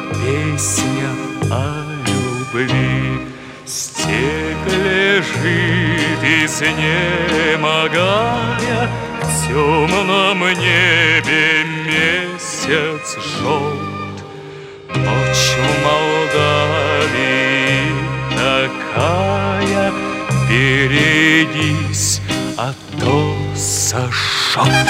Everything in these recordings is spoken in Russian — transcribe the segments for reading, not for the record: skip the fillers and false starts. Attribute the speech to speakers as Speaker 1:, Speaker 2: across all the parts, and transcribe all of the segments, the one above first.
Speaker 1: песня о любви. Степь лежит, изнемогая, в темном небе месяц желт. Ночь в Молдавии такая, берегись, а то сожжет.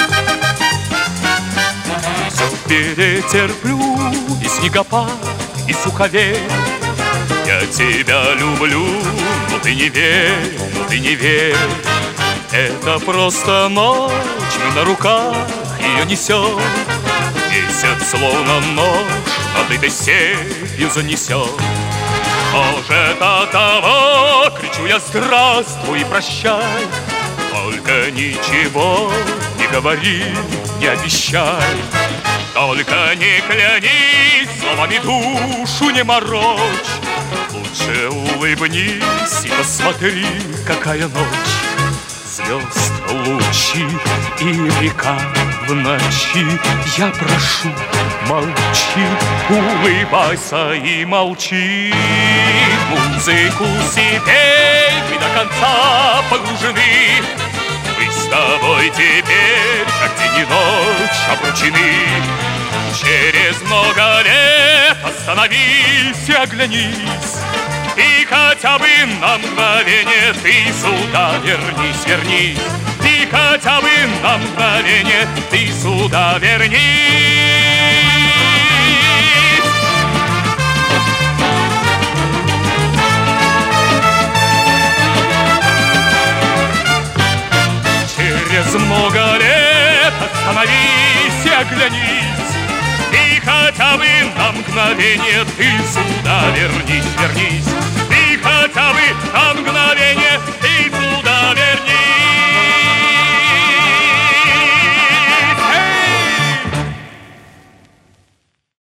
Speaker 1: Все перетерплю, и снегопад, и суховей. Я тебя люблю, но ты не верь, но ты не верь. Это просто ночь, мы на руках ее несем. Месяц словно нож, над этой степью занесет. Может, от того кричу я здравствуй и прощай. Только ничего не говори, не обещай. Только не клянись, словами душу не морочь. Лучше улыбнись и посмотри, какая ночь. Звезд лучи и река в ночи. Я прошу, молчи, улыбайся и молчи. Музыку себе мы до конца погружены. Мы с тобой теперь, как день и ночь, обручены. Через много лет остановись и оглянись. И хотя бы на мгновение ты сюда вернись, вернись. И хотя бы на мгновение ты сюда вернись. Через много лет остановись и оглянись. И хотя бы на мгновение ты сюда вернись, вернись.